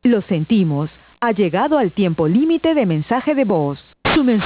Lo sentimos. Ha llegado al tiempo límite de mensaje de voz. Su mensaje